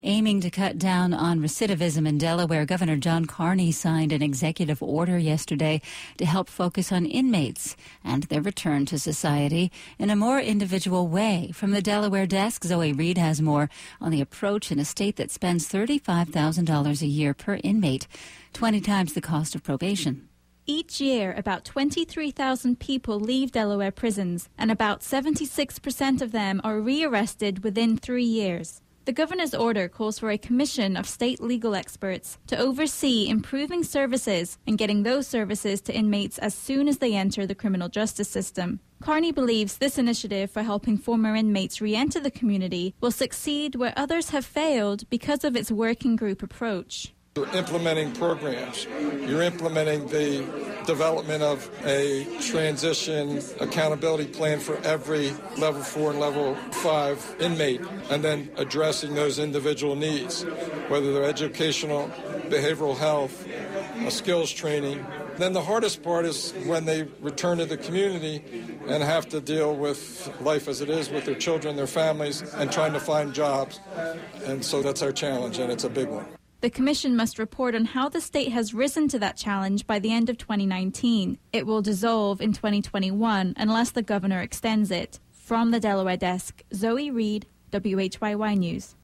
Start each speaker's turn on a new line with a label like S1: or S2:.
S1: Aiming to cut down on recidivism in Delaware, Governor John Carney signed an executive order yesterday to help focus on inmates and their return to society in a more individual way. From the Delaware desk, Zoe Reed has more on the approach in a state that spends $35,000 a year per inmate, 20 times the cost of probation.
S2: Each year, about 23,000 people leave Delaware prisons, and about 76% of them are rearrested within 3 years. The governor's order calls for a commission of state legal experts to oversee improving services and getting those services to inmates as soon as they enter the criminal justice system. Carney believes this initiative for helping former inmates re-enter the community will succeed where others have failed because of its working group approach.
S3: You're implementing programs. You're implementing the development of a transition accountability plan for every level 4 and level 5 inmate, and then addressing those individual needs, whether they're educational, behavioral health, skills training. Then the hardest part is when they return to the community and have to deal with life as it is with their children, their families, and trying to find jobs. And so that's our challenge, and it's a big one.
S2: The commission must report on how the state has risen to that challenge by the end of 2019. It will dissolve in 2021 unless the governor extends it. From the Delaware desk, Zoe Reed, WHYY News.